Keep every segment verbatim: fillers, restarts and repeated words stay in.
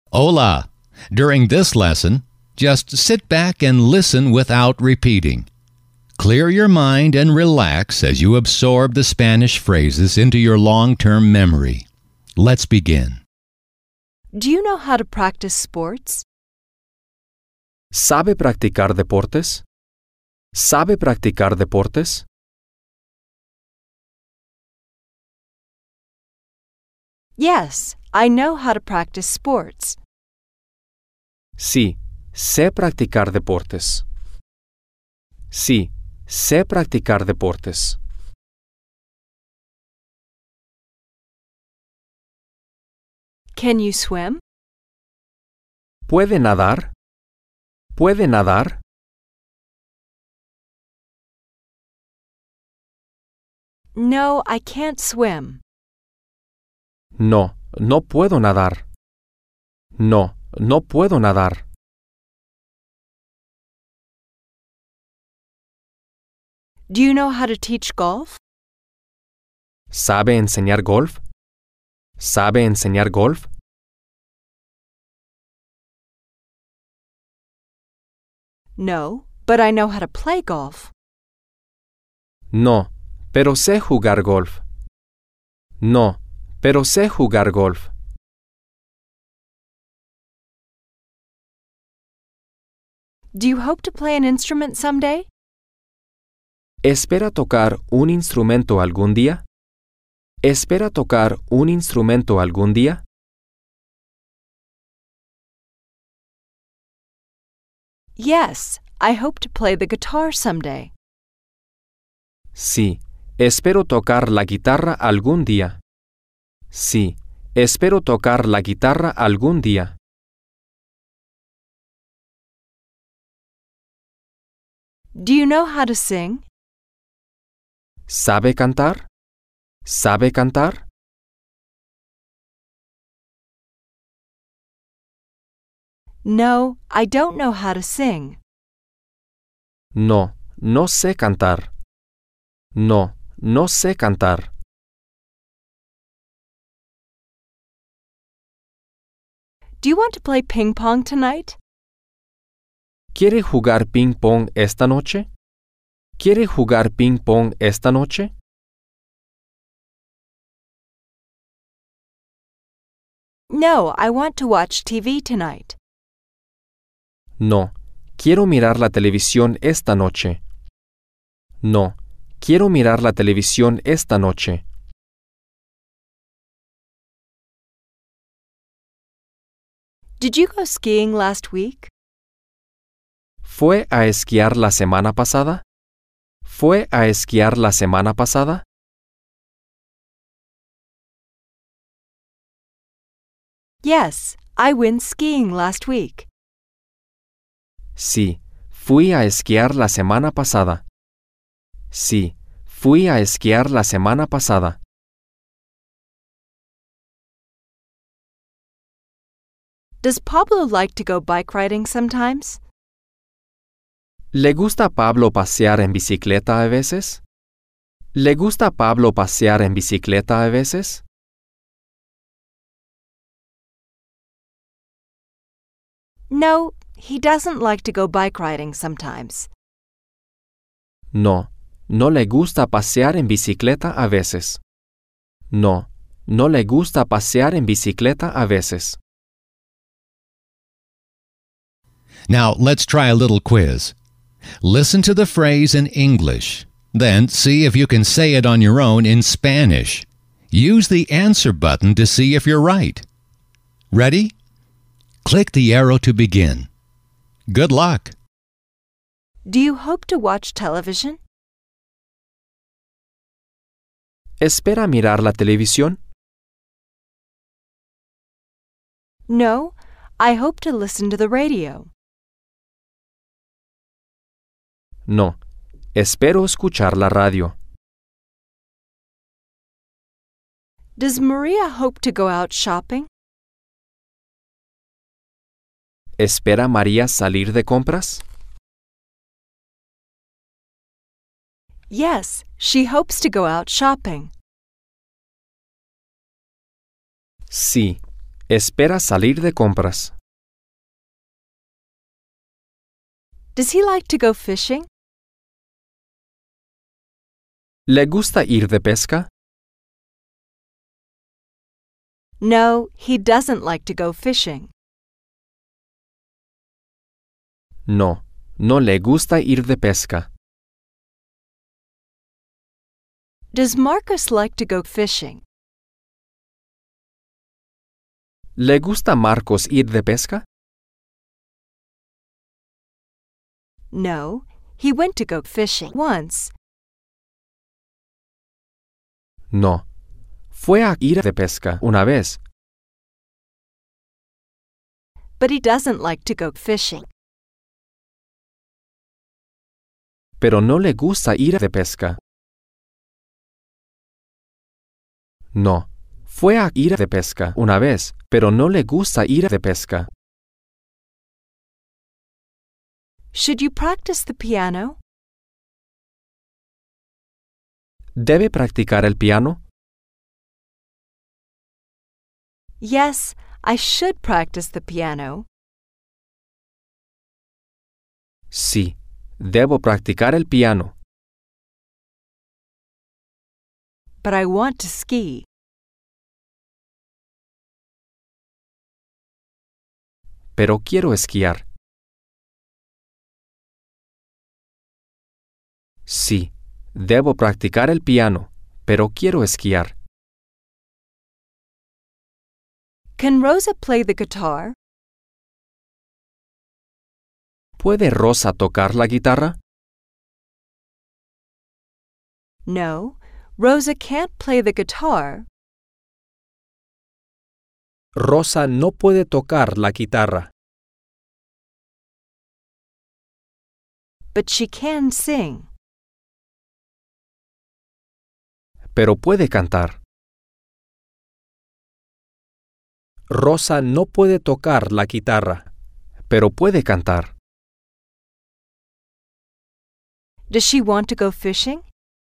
Hola! During this lesson, just sit back and listen without repeating. Clear your mind and relax as you absorb the Spanish phrases into your long-term memory. Let's begin. Do you know how to practice sports? ¿Sabe practicar deportes? ¿Sabe practicar deportes? Yes, I know how to practice sports. Sí, sé practicar deportes. Sí, sé practicar deportes. Can you swim? ¿Puede nadar? ¿Puede nadar? No, I can't swim. No, no puedo nadar. No, no puedo nadar. Do you know how to teach golf? ¿Sabe enseñar golf? ¿Sabe enseñar golf? No, but I know how to play golf. No, pero sé jugar golf. No, pero sé jugar golf. Do you hope to play an instrument someday? ¿Espera tocar un instrumento algún día? ¿Espera tocar un instrumento algún día? Yes, I hope to play the guitar someday. Sí, espero tocar la guitarra algún día. Sí, espero tocar la guitarra algún día. Do you know how to sing? ¿Sabe cantar? ¿Sabe cantar? No, I don't know how to sing. No, no sé cantar. No, no sé cantar. Do you want to play ping pong tonight? ¿Quiere jugar ping pong esta noche? ¿Quiere jugar ping pong esta noche? No, I want to watch T V tonight. No, quiero mirar la televisión esta noche. No, quiero mirar la televisión esta noche. Did you go skiing last week? ¿Fue a esquiar la semana pasada? ¿Fue a esquiar la semana pasada? Yes, I went skiing last week. Sí, fui a esquiar la semana pasada. Sí, fui a esquiar la semana pasada. Does Pablo like to go bike riding sometimes? ¿Le gusta a Pablo pasear en bicicleta a veces? ¿Le gusta a Pablo pasear en bicicleta a veces? No, he doesn't like to go bike riding sometimes. No, no le gusta pasear en bicicleta a veces. No, no le gusta pasear en bicicleta a veces. Now, let's try a little quiz. Listen to the phrase in English. Then see if you can say it on your own in Spanish. Use the answer button to see if you're right. Ready? Click the arrow to begin. Good luck. Do you hope to watch television? ¿Espera mirar la televisión? No, I hope to listen to the radio. No, espero escuchar la radio. Does Maria hope to go out shopping? ¿Espera María salir de compras? Yes, she hopes to go out shopping. Sí, Espera salir de compras. Does he like to go fishing? ¿Le gusta ir de pesca? No, he doesn't like to go fishing. No, no le gusta ir de pesca. Does Marcus like to go fishing? ¿Le gusta Marcos ir de pesca? No, he went to go fishing once. No, fue a ir de pesca una vez, But he doesn't like to go fishing. pero no le gusta ir de pesca. No, fue a ir de pesca una vez, pero no le gusta ir de pesca. Should you practice the piano? ¿Debe practicar el piano? Yes, I should practice the piano. Sí, debo practicar el piano, But I want to ski. pero quiero esquiar. Sí, debo practicar el piano, pero quiero esquiar. Can Rosa play the guitar? ¿Puede Rosa tocar la guitarra? No, Rosa can't play the guitar, Rosa no puede tocar la guitarra, but she can sing. pero puede cantar. Rosa no puede tocar la guitarra, pero puede cantar. Does she want to go fishing?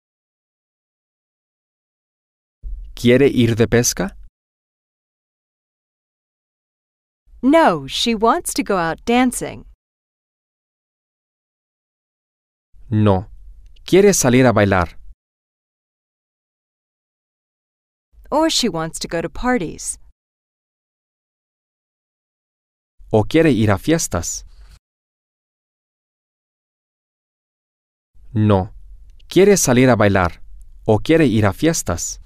¿Quiere ir de pesca? No, she wants to go out dancing. No, quiere salir a bailar. Or she wants to go to parties. ¿O quiere ir a fiestas? No, quiere salir a bailar. ¿O quiere ir a fiestas?